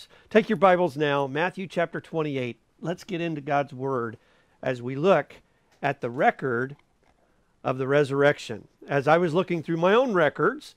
Take your Bibles now, Matthew chapter 28. Let's get into God's Word as we look at the record of the resurrection. As I was looking through my own records,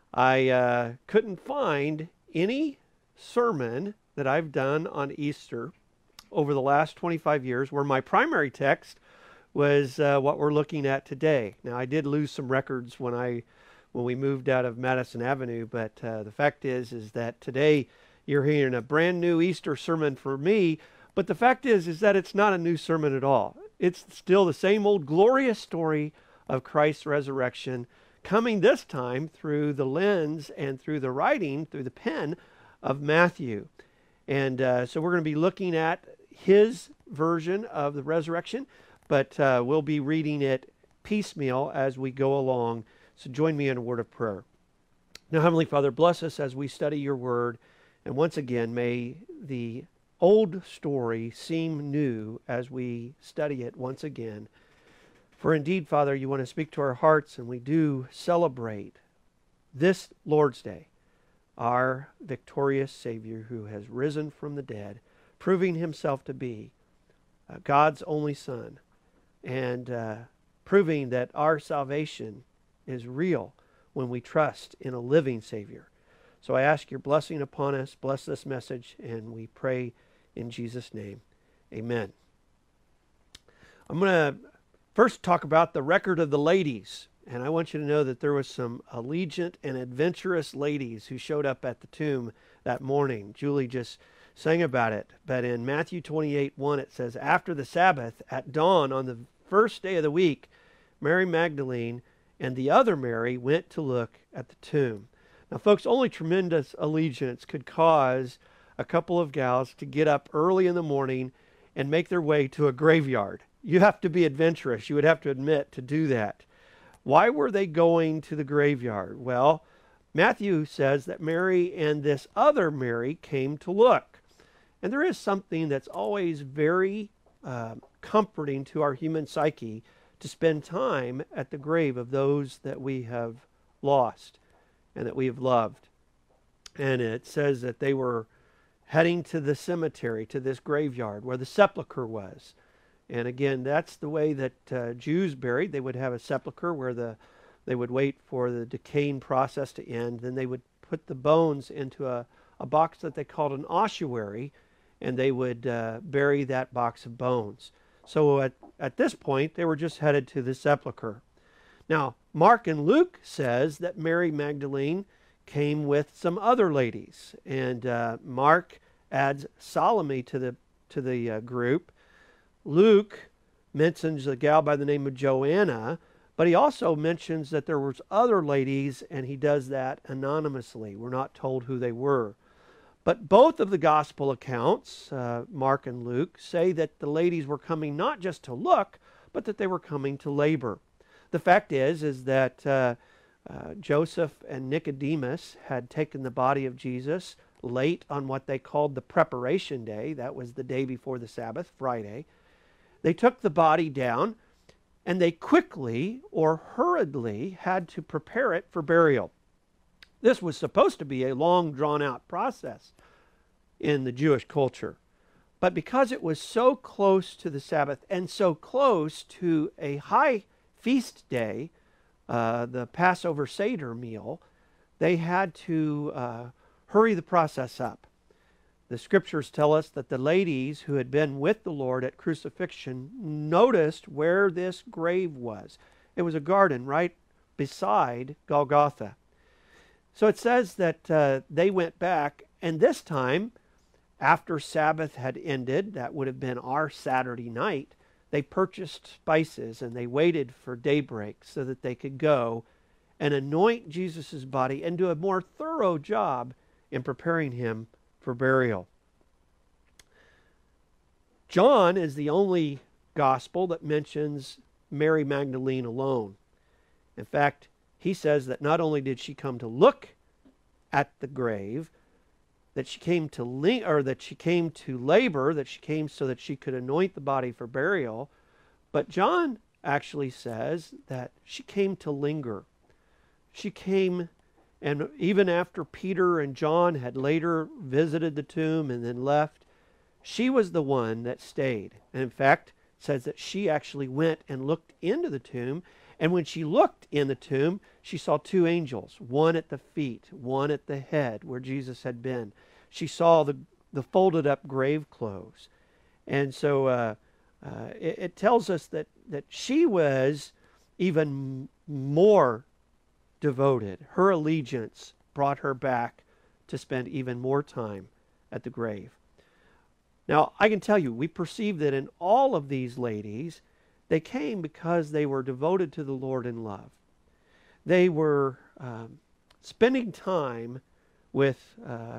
I couldn't find any sermon that I've done on Easter over the last 25 years where my primary text was what we're looking at today. Now, I did lose some records when we moved out of Madison Avenue, but the fact is that today you're hearing a brand new Easter sermon for me, but the fact is that it's not a new sermon at all. It's still the same old glorious story of Christ's resurrection, coming this time through the lens and through the writing, through the pen of Matthew. And so we're going to be looking at his version of the resurrection, but we'll be reading it piecemeal as we go along. So join me in a word of prayer. Now, Heavenly Father, bless us as we study your word. And once again, may the old story seem new as we study it once again. For indeed, Father, you want to speak to our hearts, and we do celebrate this Lord's Day, our victorious Savior who has risen from the dead, proving himself to be God's only Son, and proving that our salvation is real when we trust in a living Savior. So I ask your blessing upon us. Bless this message, and we pray in Jesus' name. Amen. I'm going to first talk about the record of the ladies. And I want you to know that there was some allegiant and adventurous ladies who showed up at the tomb that morning. Julie just sang about it. But in Matthew 28:1, it says, after the Sabbath, at dawn on the first day of the week, Mary Magdalene and the other Mary went to look at the tomb. Now, folks, only tremendous allegiance could cause a couple of gals to get up early in the morning and make their way to a graveyard. You have to be adventurous, you would have to admit, to do that. Why were they going to the graveyard? Well, Matthew says that Mary and this other Mary came to look. And there is something that's always very comforting to our human psyche to spend time at the grave of those that we have lost and that we have loved. And it says that they were heading to the this graveyard where the sepulcher was. And again, that's the way that Jews buried. They would have a sepulcher where they would wait for the decaying process to end. Then they would put the bones into a box that they called an ossuary, and they would bury that box of bones. So at this point, they were just headed to the sepulcher. Now, Mark and Luke says that Mary Magdalene came with some other ladies. And Mark adds Salome to the group. Luke mentions a gal by the name of Joanna, but he also mentions that there was other ladies, and he does that anonymously. We're not told who they were. But both of the gospel accounts, Mark and Luke, say that the ladies were coming not just to look, but that they were coming to labor. The fact is that Joseph and Nicodemus had taken the body of Jesus late on what they called the preparation day. That was the day before the Sabbath, Friday. They took the body down, and they quickly or hurriedly had to prepare it for burial. This was supposed to be a long, drawn-out process in the Jewish culture. But because it was so close to the Sabbath and so close to a high feast day, the Passover Seder meal, they had to hurry the process up. The scriptures tell us that the ladies who had been with the Lord at crucifixion noticed where this grave was. It was a garden right beside Golgotha. So it says that they went back, and this time, after Sabbath had ended, that would have been our Saturday night, they purchased spices and they waited for daybreak so that they could go and anoint Jesus' body and do a more thorough job in preparing him for burial. John is the only gospel that mentions Mary Magdalene alone. In fact, he says that not only did she come to look at the grave, that she came to labor, that she came so that she could anoint the body for burial, but John actually says that she came to linger. She came And even after Peter and John had later visited the tomb and then left, she was the one that stayed. And in fact, it says that she actually went and looked into the tomb. And when she looked in the tomb, she saw two angels, one at the feet, one at the head where Jesus had been. She saw the folded up grave clothes. And so it tells us that she was even more devoted. Her allegiance brought her back to spend even more time at the grave. Now, I can tell you, we perceive that in all of these ladies, they came because they were devoted to the Lord in love. They were spending time with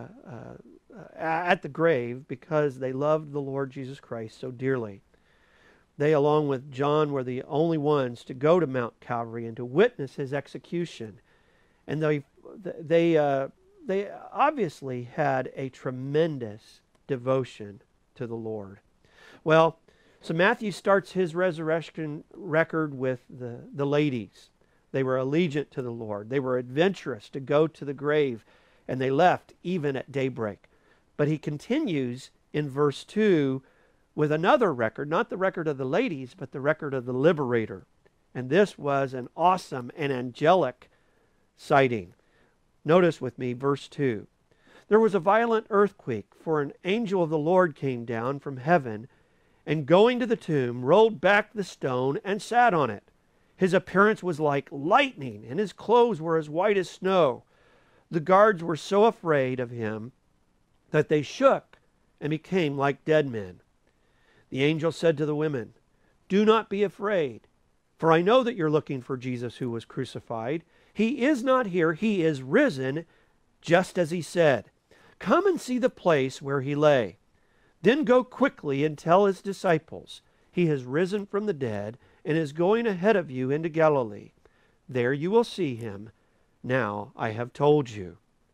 at the grave because they loved the Lord Jesus Christ so dearly. They, along with John, were the only ones to go to Mount Calvary and to witness his execution. And they obviously had a tremendous devotion to the Lord. Well, so Matthew starts his resurrection record with the ladies. They were allegiant to the Lord. They were adventurous to go to the grave, and they left even at daybreak. But he continues in verse 2 with another record, not the record of the ladies, but the record of the liberator. And this was an awesome and angelic sighting. Notice with me verse 2. There was a violent earthquake, for an angel of the Lord came down from heaven, and going to the tomb, rolled back the stone and sat on it. His appearance was like lightning, and his clothes were as white as snow. The guards were so afraid of him that they shook and became like dead men. The angel said to the women, "Do not be afraid, for I know that you're looking for Jesus who was crucified. He is not here. He is risen, just as he said. Come and see the place where he lay. Then go quickly and tell his disciples, he has risen from the dead and is going ahead of you into Galilee. There you will see him. Now I have told you."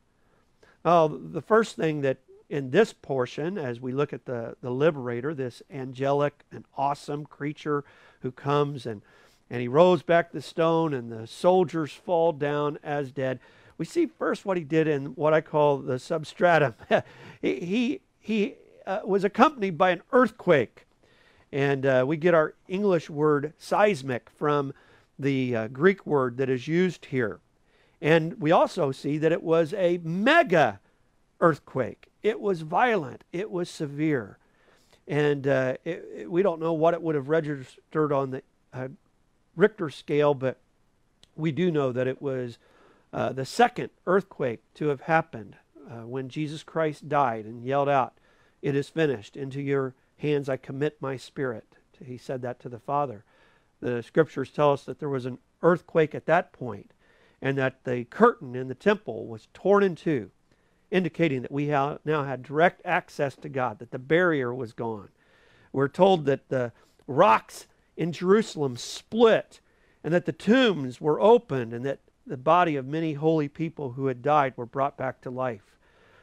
The first thing that in this portion, as we look at the liberator, this angelic and awesome creature who comes and he rolls back the stone and the soldiers fall down as dead, we see first what he did in what I call the substratum. he was accompanied by an earthquake. And we get our English word seismic from the Greek word that is used here. And we also see that it was a mega earthquake. It was violent. It was severe. And we don't know what it would have registered on the Richter scale, but we do know that it was the second earthquake to have happened when Jesus Christ died and yelled out, "It is finished. Into your hands I commit my spirit." He said that to the Father. The scriptures tell us that there was an earthquake at that point, and that the curtain in the temple was torn in two, indicating that we now had direct access to God, that the barrier was gone. We're told that the rocks in Jerusalem split, and that the tombs were opened, and that the body of many holy people who had died were brought back to life.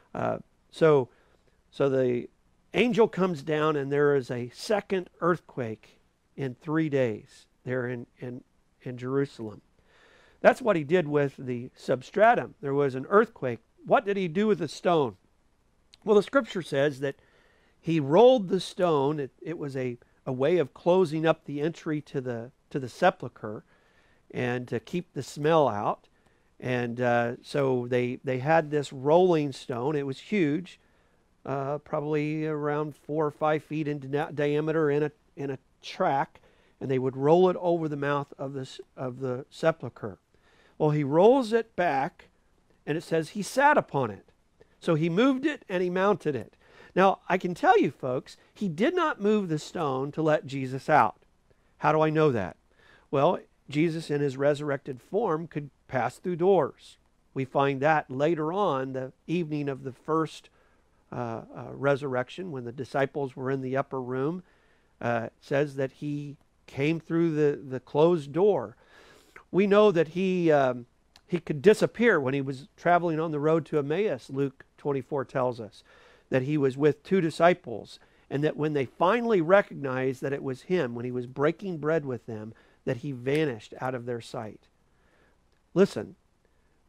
So the angel comes down, and there is a second earthquake in 3 days there in Jerusalem. That's what he did with the substratum. There was an earthquake. What did he do with the stone? Well, the scripture says that he rolled the stone. It was a way of closing up the entry to the sepulcher and to keep the smell out. And so they had this rolling stone. It was huge, probably around 4 or 5 feet in diameter in a track, and they would roll it over the mouth of the sepulcher. Well, he rolls it back, and it says he sat upon it. So he moved it and he mounted it. Now, I can tell you, folks, he did not move the stone to let Jesus out. How do I know that? Well, Jesus in his resurrected form could pass through doors. We find that later on, the evening of the first resurrection, when the disciples were in the upper room, says that he came through the closed door. We know that he could disappear when he was traveling on the road to Emmaus. Luke 24 tells us that he was with 2 disciples, and that when they finally recognized that it was him, when he was breaking bread with them, that he vanished out of their sight. Listen,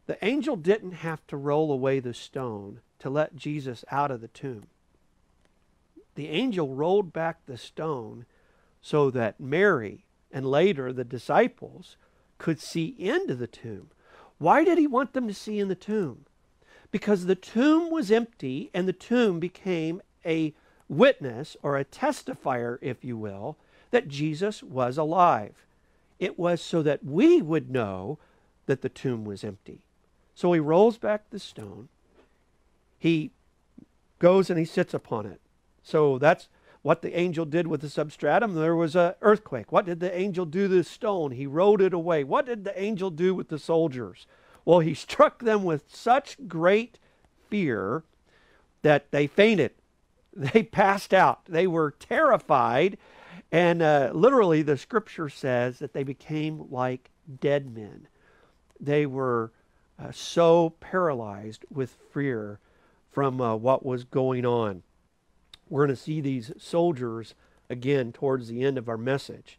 The angel didn't have to roll away the stone to let Jesus out of the tomb. The angel rolled back the stone so that Mary and later the disciples could see into the tomb. Why did he want them to see in the tomb? Because the tomb was empty, and the tomb became a witness or a testifier, if you will, that Jesus was alive. It was so that we would know that the tomb was empty. So he rolls back the stone. He goes and he sits upon it. So that's what the angel did with the substratum. There was an earthquake. What did the angel do to the stone? He rolled it away. What did the angel do with the soldiers? Well, he struck them with such great fear that they fainted. They passed out. They were terrified. And literally the scripture says that they became like dead men. They were so paralyzed with fear from what was going on. We're going to see these soldiers again towards the end of our message.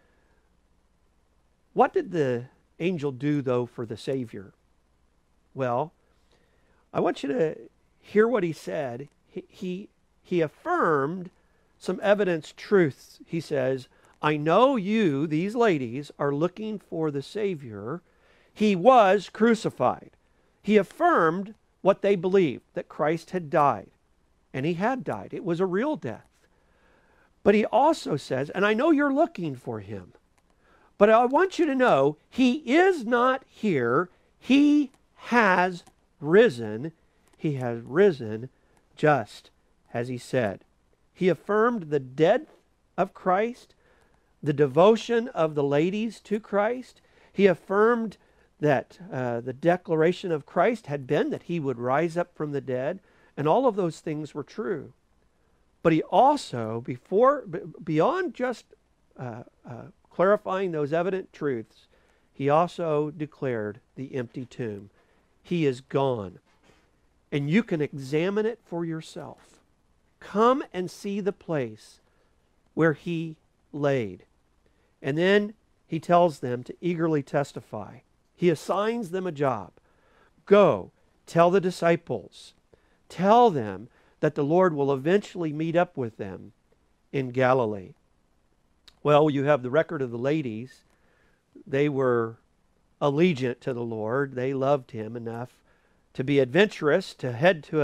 What did the angel do, though, for the Savior? Well, I want you to hear what he said. He affirmed some evidence truths. He says, I know you, these ladies, are looking for the Savior. He was crucified. He affirmed what they believed, that Christ had died. And he had died. It was a real death. But he also says, and I know you're looking for him, but I want you to know he is not here. He has risen. He has risen just as he said. He affirmed the death of Christ, the devotion of the ladies to Christ. He affirmed that the declaration of Christ had been that he would rise up from the dead. And all of those things were true. But he also, beyond just clarifying those evident truths, he also declared the empty tomb. He is gone. And you can examine it for yourself. Come and see the place where he laid. And then he tells them to eagerly testify. He assigns them a job. Go, tell the disciples. Tell them that the Lord will eventually meet up with them in Galilee. Well, you have the record of the ladies. They were allegiant to the Lord. They loved him enough to be adventurous, to head to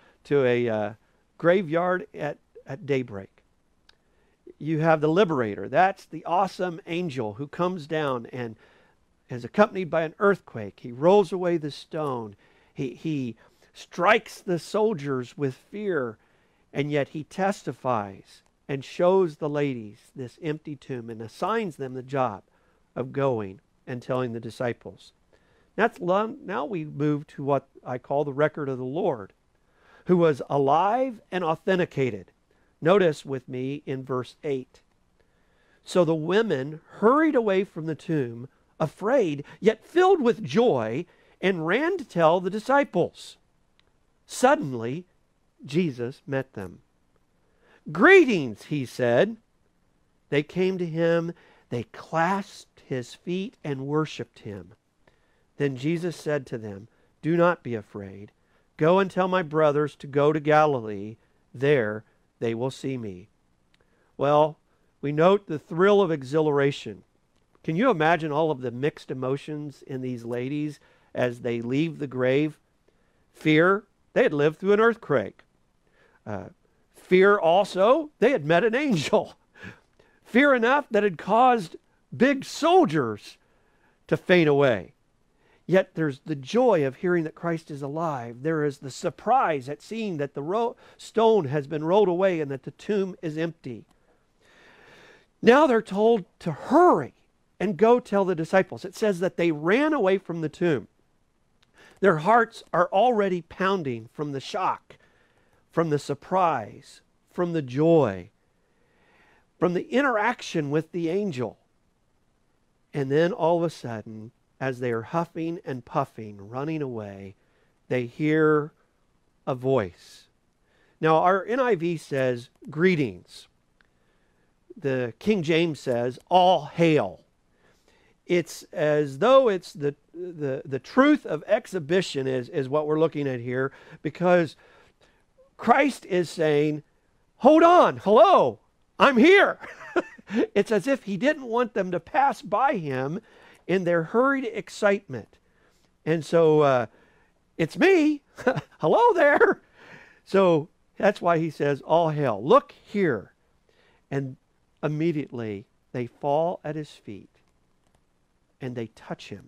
a graveyard at daybreak. You have the liberator. That's the awesome angel who comes down and is accompanied by an earthquake. He rolls away the stone. He strikes the soldiers with fear, and yet he testifies and shows the ladies this empty tomb and assigns them the job of going and telling the disciples. Now we move to what I call the record of the Lord, who was alive and authenticated. Notice with me in verse 8. So the women hurried away from the tomb, afraid, yet filled with joy, and ran to tell the disciples. Suddenly, Jesus met them. Greetings, he said. They came to him. They clasped his feet and worshipped him. Then Jesus said to them, do not be afraid. Go and tell my brothers to go to Galilee. There they will see me. Well, we note the thrill of exhilaration. Can you imagine all of the mixed emotions in these ladies as they leave the grave? Fear. They had lived through an earthquake. Fear also, they had met an angel. Fear enough that had caused big soldiers to faint away. Yet there's the joy of hearing that Christ is alive. There is the surprise at seeing that the stone has been rolled away and that the tomb is empty. Now they're told to hurry and go tell the disciples. It says that they ran away from the tomb. Their hearts are already pounding from the shock, from the surprise, from the joy, from the interaction with the angel. And then all of a sudden, as they are huffing and puffing, running away, they hear a voice. Now, our NIV says, greetings. The King James says, all hail. It's as though it's the the truth of exhibition is what we're looking at here, because Christ is saying, hold on, hello, I'm here. It's as if he didn't want them to pass by him in their hurried excitement. And so it's me. Hello there. So that's why he says, all hail, look here. And immediately they fall at his feet and they touch him.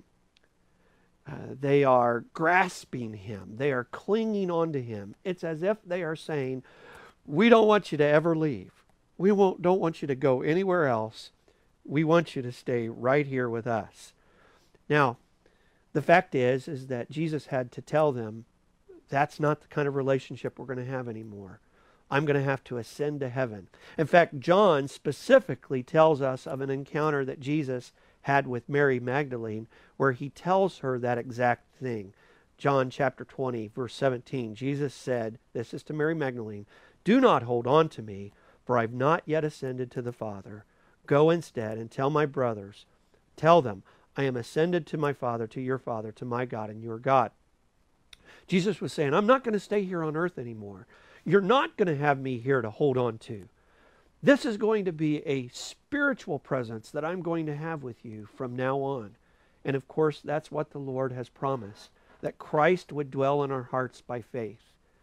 They are grasping him. They are clinging onto him. It's as if they are saying, we don't want you to ever leave. We don't want you to go anywhere else. We want you to stay right here with us. Now, the fact is that Jesus had to tell them, that's not the kind of relationship we're going to have anymore. I'm going to have to ascend to heaven. In fact, John specifically tells us of an encounter that Jesus had with Mary Magdalene, where he tells her that exact thing. John chapter 20, verse 17, Jesus said, this is to Mary Magdalene, do not hold on to me, for I've not yet ascended to the Father. Go instead and tell my brothers, tell them, I am ascended to my Father, to your Father, to my God and your God. Jesus was saying, I'm not going to stay here on earth anymore. You're not going to have me here to hold on to. This is going to be a spiritual presence that I'm going to have with you from now on. And of course, that's what the Lord has promised, that Christ would dwell in our hearts by faith.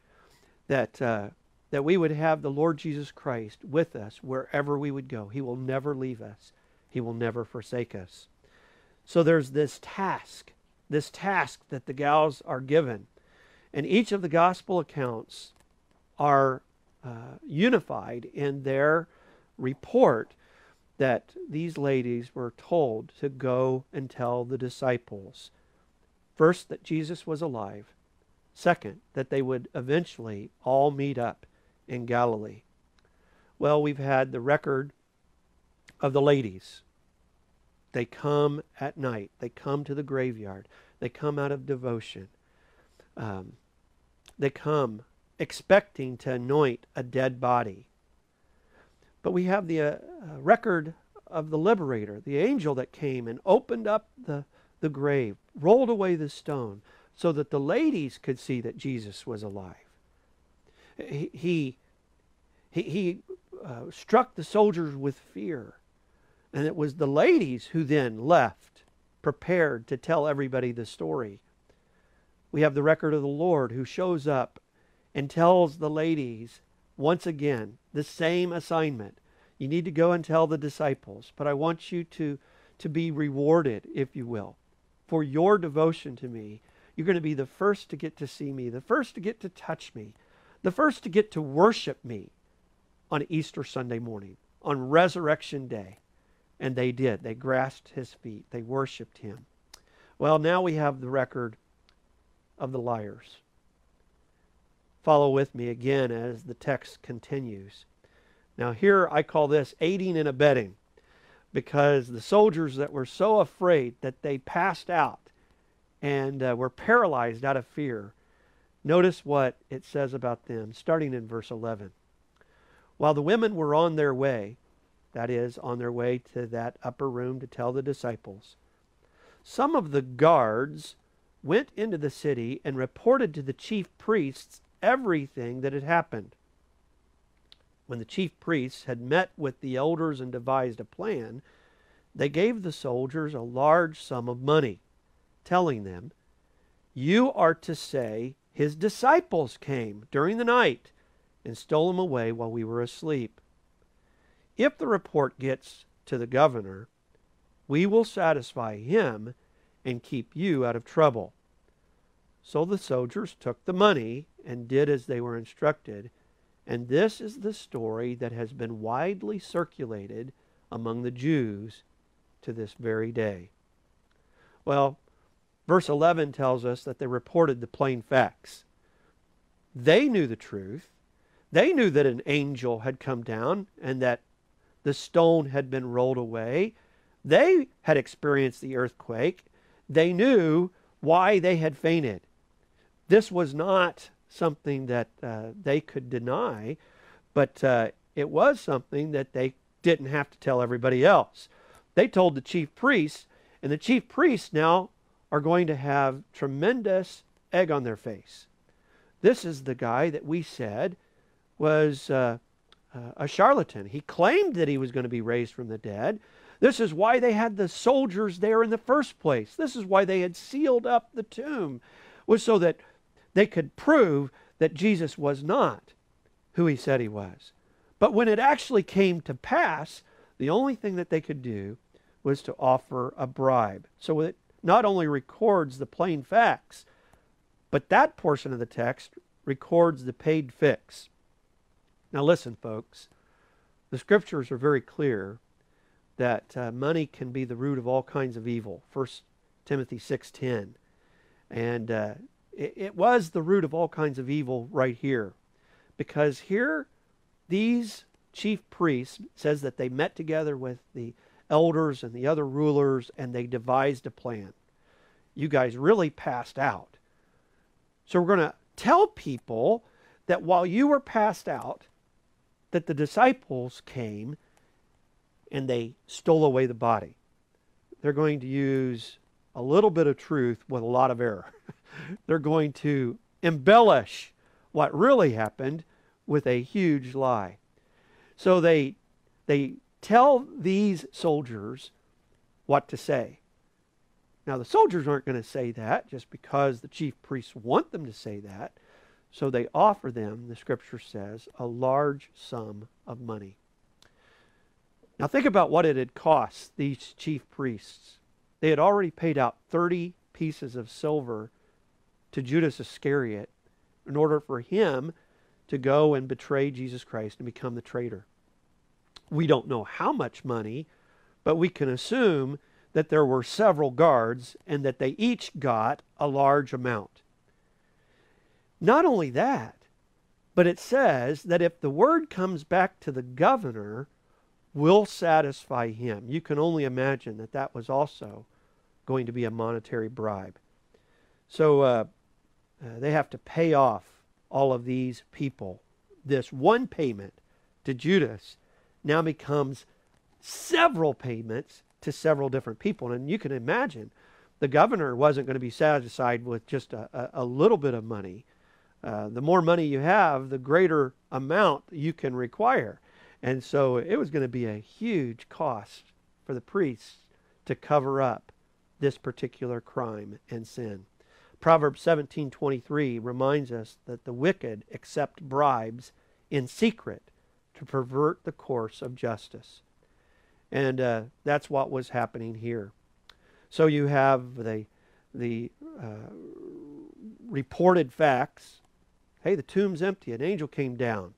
That we would have the Lord Jesus Christ with us wherever we would go. He will never leave us. He will never forsake us. So there's this task that the gals are given. And each of the gospel accounts are unified in their report that these ladies were told to go and tell the disciples. First, that Jesus was alive. Second, that they would eventually all meet up in Galilee. Well, we've had the record of the ladies. They come at night. They come to the graveyard. They come out of devotion. They come expecting to anoint a dead body. But we have the record of the liberator, the angel that came and opened up the grave, rolled away the stone, so that the ladies could see that Jesus was alive. He struck the soldiers with fear. And it was the ladies who then left, prepared to tell everybody the story. We have the record of the Lord who shows up and tells the ladies once again the same assignment. You need to go and tell the disciples, but I want you to be rewarded, if you will, for your devotion to me. You're going to be the first to get to see me, the first to get to touch me, the first to get to worship me on Easter Sunday morning, on Resurrection Day. And they did. They grasped his feet. They worshiped him. Well, now we have the record of the liars. Follow with me again as the text continues. Now here I call this aiding and abetting, because the soldiers that were so afraid that they passed out and were paralyzed out of fear. Notice what it says about them, starting in verse 11. While the women were on their way, that is, on their way to that upper room to tell the disciples, some of the guards went into the city and reported to the chief priests everything that had happened. When the chief priests had met with the elders and devised a plan, they gave the soldiers a large sum of money, telling them, "You are to say, his disciples came during the night and stole him away while we were asleep. If the report gets to the governor, we will satisfy him and keep you out of trouble." So the soldiers took the money and did as they were instructed. And this is the story that has been widely circulated among the Jews to this very day. Well, verse 11 tells us that they reported the plain facts. They knew the truth. They knew that an angel had come down and that the stone had been rolled away. They had experienced the earthquake. They knew why they had fainted. This was not something that they could deny, but it was something that they didn't have to tell everybody else. They told the chief priests, and the chief priests now are going to have tremendous egg on their face. This is the guy that we said was a charlatan. He claimed that he was going to be raised from the dead. This is why they had the soldiers there in the first place. This is why they had sealed up the tomb, was so that they could prove that Jesus was not who he said he was. But when it actually came to pass, the only thing that they could do was to offer a bribe. So it not only records the plain facts, but that portion of the text records the paid fix. Now listen, folks, the scriptures are very clear that money can be the root of all kinds of evil. 1 Timothy 6:10. And it was the root of all kinds of evil right here. Because here, these chief priests, says that they met together with the elders and the other rulers and they devised a plan. You guys really passed out. So we're going to tell people that while you were passed out, that the disciples came and they stole away the body. They're going to use a little bit of truth with a lot of error. They're going to embellish what really happened with a huge lie. So they tell these soldiers what to say. Now the soldiers aren't going to say that just because the chief priests want them to say that. So they offer them, the scripture says, a large sum of money. Now think about what it had cost these chief priests. They had already paid out 30 pieces of silver to Judas Iscariot in order for him to go and betray Jesus Christ and become the traitor. We don't know how much money, but we can assume that there were several guards and that they each got a large amount. Not only that, but it says that if the word comes back to the governor, we'll satisfy him. You can only imagine that that was also going to be a monetary bribe. So they have to pay off all of these people. This one payment to Judas now becomes several payments to several different people. And you can imagine the governor wasn't going to be satisfied with just a little bit of money. The more money you have, the greater amount you can require. And so it was going to be a huge cost for the priests to cover up this particular crime and sin. Proverbs 17:23 reminds us that the wicked accept bribes in secret to pervert the course of justice. And that's what was happening here. So you have the reported facts. Hey, the tomb's empty. An angel came down.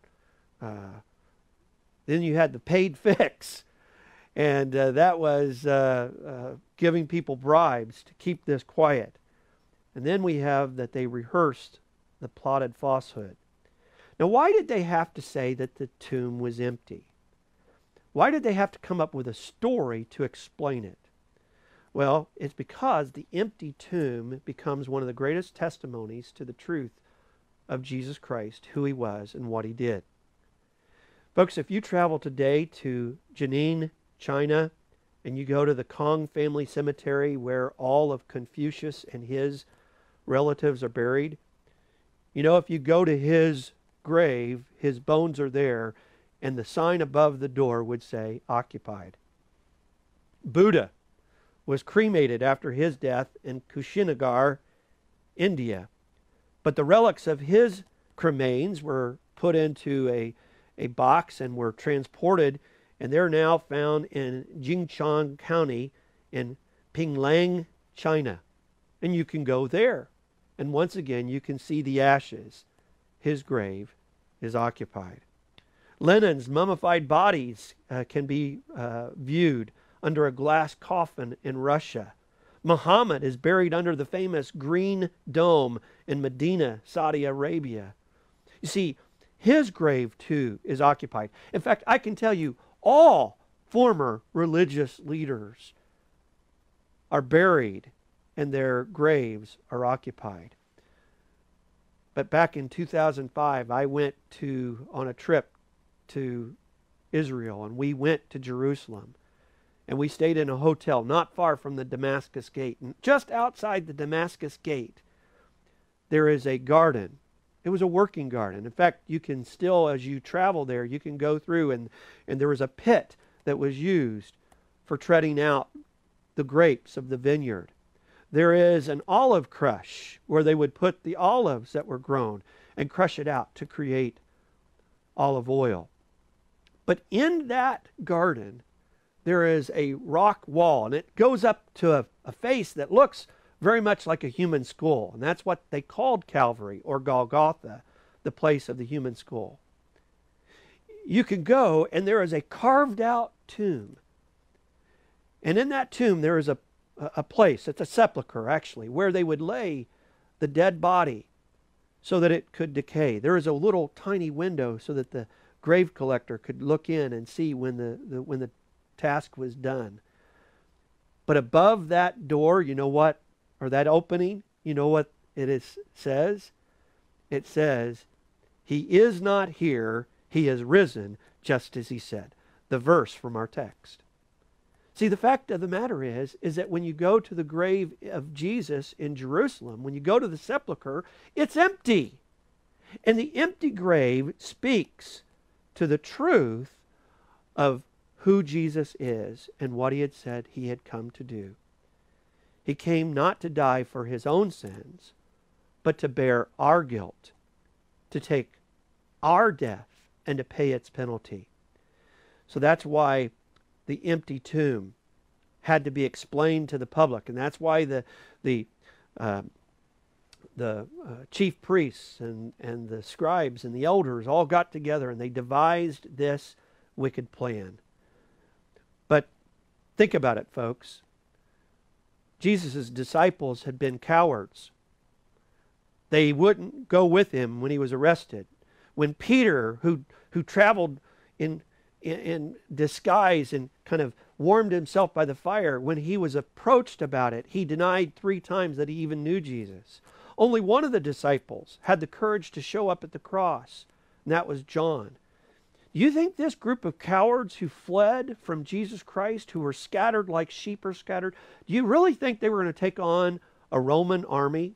Then you had the paid fix. And that was giving people bribes to keep this quiet. And then we have that they rehearsed the plotted falsehood. Now, why did they have to say that the tomb was empty? Why did they have to come up with a story to explain it? Well, it's because the empty tomb becomes one of the greatest testimonies to the truth of Jesus Christ, who he was and what he did. Folks, if you travel today to Jining, China, and you go to the Kong family cemetery where all of Confucius and his relatives are buried, you know, if you go to his grave, his bones are there, and the sign above the door would say, occupied. Buddha was cremated after his death in Kushinagar, India. But the relics of his cremains were put into a box and were transported, and they're now found in Jingchang County in Pinglang, China. And you can go there. And once again, you can see the ashes. His grave is occupied. Lenin's mummified bodies can be viewed under a glass coffin in Russia. Muhammad is buried under the famous Green Dome in Medina, Saudi Arabia. You see, his grave too is occupied. In fact, I can tell you all former religious leaders are buried and their graves are occupied. But back in 2005, I went on a trip to Israel, and we went to Jerusalem. And we stayed in a hotel not far from the Damascus Gate. And just outside the Damascus Gate, there is a garden. It was a working garden. In fact, you can still, as you travel there, you can go through and there was a pit that was used for treading out the grapes of the vineyard. There is an olive crush where they would put the olives that were grown and crush it out to create olive oil. But in that garden, there is a rock wall, and it goes up to a face that looks very much like a human skull. And that's what they called Calvary, or Golgotha, the place of the human skull. You can go, and there is a carved out tomb. And in that tomb, there is a place, it's a sepulcher actually, where they would lay the dead body so that it could decay. There is a little tiny window so that the grave collector could look in and see when the task was done. But above that door, you know what, or that opening, you know what says? It says, "He is not here, he is risen, just as he said." The verse from our text. See, the fact of the matter is that when you go to the grave of Jesus in Jerusalem, when you go to the sepulcher, it's empty. And the empty grave speaks to the truth of who Jesus is and what he had said he had come to do. He came not to die for his own sins, but to bear our guilt, to take our death and to pay its penalty. So that's why the empty tomb had to be explained to the public, and that's why the chief priests and the scribes and the elders all got together and they devised this wicked plan. But think about it, folks. Jesus' disciples had been cowards. They wouldn't go with him when he was arrested. When Peter, who traveled in disguise and kind of warmed himself by the fire, when he was approached about it, he denied 3 times that he even knew Jesus. Only one of the disciples had the courage to show up at the cross, and that was John. Do you think this group of cowards who fled from Jesus Christ, who were scattered like sheep are scattered, do you really think they were going to take on a Roman army?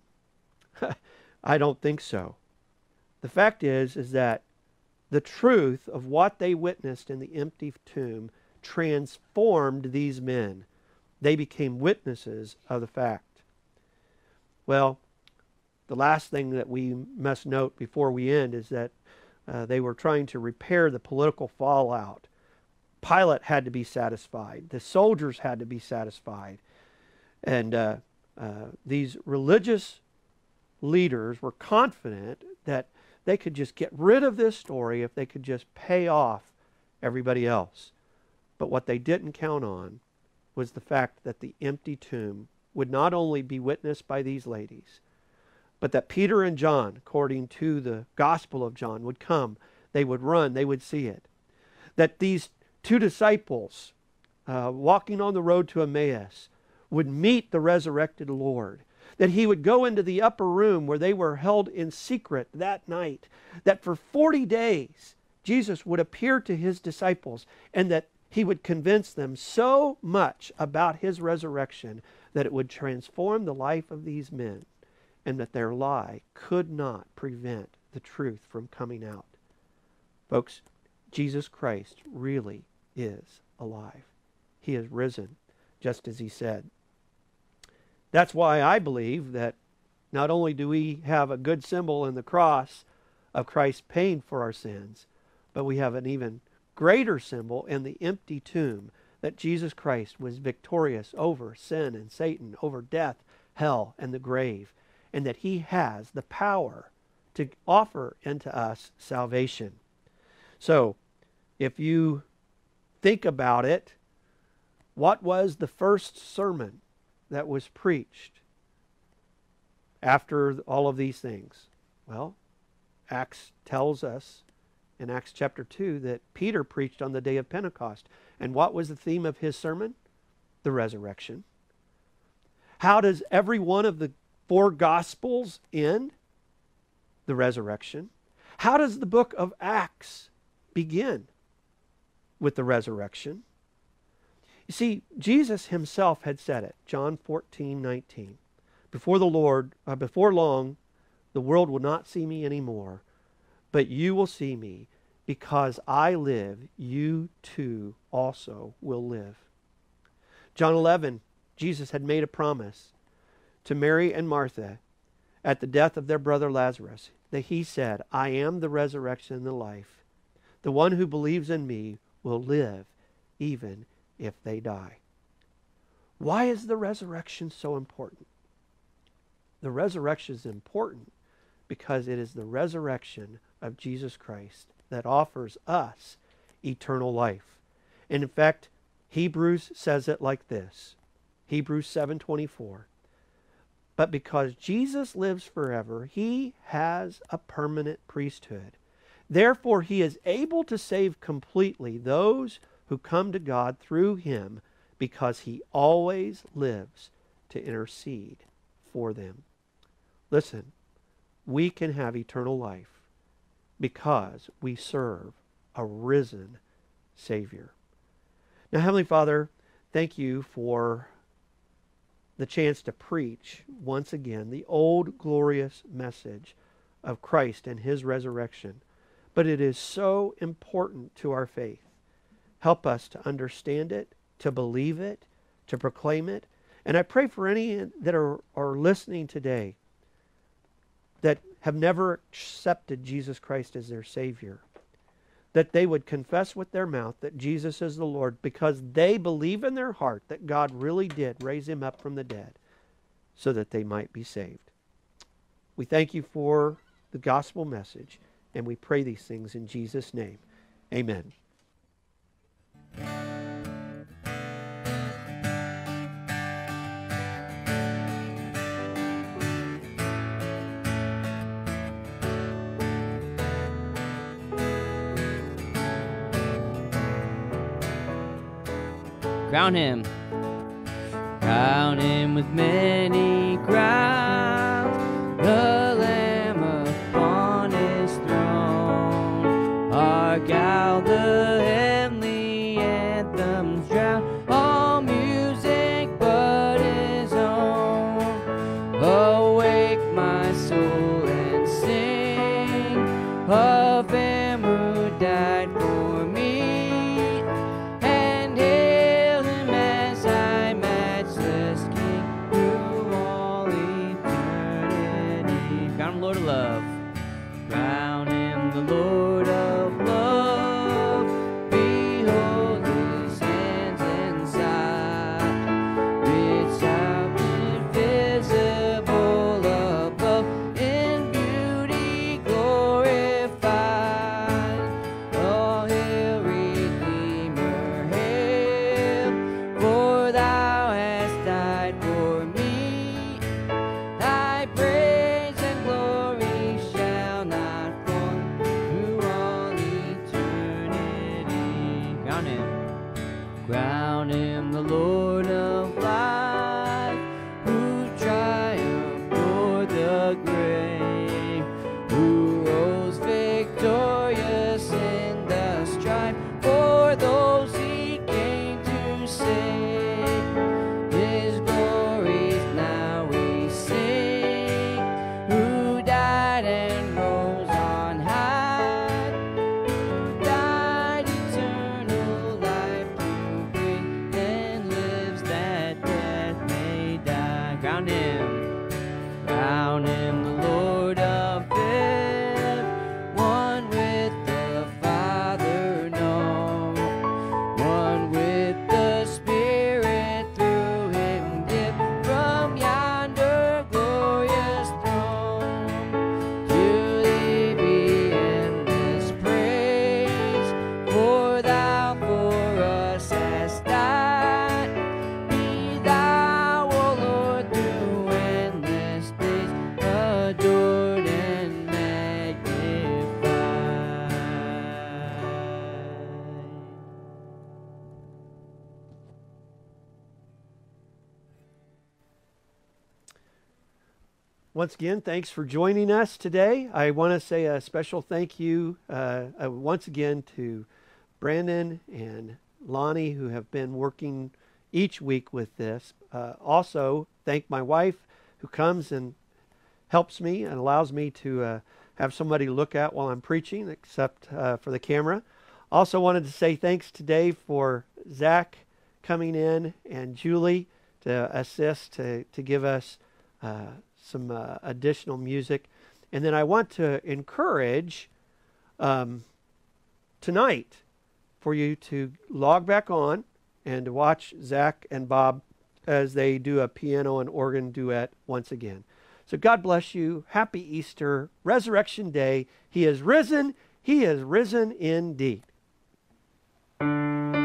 I don't think so. The fact is that the truth of what they witnessed in the empty tomb transformed these men. They became witnesses of the fact. Well, the last thing that we must note before we end is that they were trying to repair the political fallout. Pilate had to be satisfied. The soldiers had to be satisfied. And these religious leaders were confident that they could just get rid of this story if they could just pay off everybody else. But what they didn't count on was the fact that the empty tomb would not only be witnessed by these ladies, but that Peter and John, according to the Gospel of John, would come. They would run. They would see it. That these 2 disciples walking on the road to Emmaus would meet the resurrected Lord. That he would go into the upper room where they were held in secret that night. That for 40 days, Jesus would appear to his disciples and that he would convince them so much about his resurrection that it would transform the life of these men, and that their lie could not prevent the truth from coming out. Folks, Jesus Christ really is alive. He is risen, just as he said. That's why I believe that not only do we have a good symbol in the cross of Christ paying for our sins, but we have an even greater symbol in the empty tomb, that Jesus Christ was victorious over sin and Satan, over death, hell, and the grave, and that he has the power to offer unto us salvation. So, if you think about it, what was the first sermon that was preached after all of these things? Well, Acts tells us in Acts chapter 2 that Peter preached on the day of Pentecost. And what was the theme of his sermon? The resurrection. How does every one of the 4 Gospels end? The resurrection. How does the book of Acts begin? With the resurrection. You see, Jesus himself had said it, John 14:19. Before long, the world will not see me anymore, but you will see me. Because I live, you too also will live. John 11, Jesus had made a promise to Mary and Martha at the death of their brother Lazarus, that he said, I am the resurrection and the life. The one who believes in me will live even if they die. Why is the resurrection so important? The resurrection is important because it is the resurrection of Jesus Christ that offers us eternal life. And in fact, Hebrews says it like this. Hebrews 7:24. But because Jesus lives forever, he has a permanent priesthood. Therefore, he is able to save completely those who come to God through him, because he always lives to intercede for them. Listen, we can have eternal life because we serve a risen Savior. Now, Heavenly Father, thank you for the chance to preach once again the old glorious message of Christ and his resurrection. But it is so important to our faith. Help us to understand it, to believe it, to proclaim it. And I pray for any that are listening today that have never accepted Jesus Christ as their Savior, that they would confess with their mouth that Jesus is the Lord, because they believe in their heart that God really did raise him up from the dead so that they might be saved. We thank you for the gospel message, and we pray these things in Jesus' name. Amen. Crown him with many crowns, the Lamb upon his throne. Hark out the heavenly anthems drown, all music but his own. Awake my soul and sing of him who died for me. Lord of love, crown him the Lord of love. Behold his hands and side, reach out invisible above, in beauty glorified. Oh, hail Redeemer, hail, for thou hast died for me. Thy praise crown him the Lord of life, who triumphed o'er the grave, who rose victorious in the strife for those he came to save. His glories now we sing, who died and rose on high, who died eternal life to bring, and lives that death may die. Crown him the Lord of heaven, one with the Father known, one with the Spirit through him give, from yonder glorious throne. To thee be endless praise, for thou for us hast died. Be thou, O Lord, through endless days, adored and magnified. Once again, thanks for joining us today. I want to say a special thank you once again to Brandon and Lonnie, who have been working each week with this. Also, thank my wife who comes and helps me and allows me to have somebody look at while I'm preaching, except for the camera. Also wanted to say thanks today for Zach coming in and Julie to assist, to give us some additional music. And then I want to encourage tonight for you to log back on and to watch Zach and Bob as they do a piano and organ duet once again. So God bless you. Happy Easter, Resurrection Day. He is risen. He is risen indeed.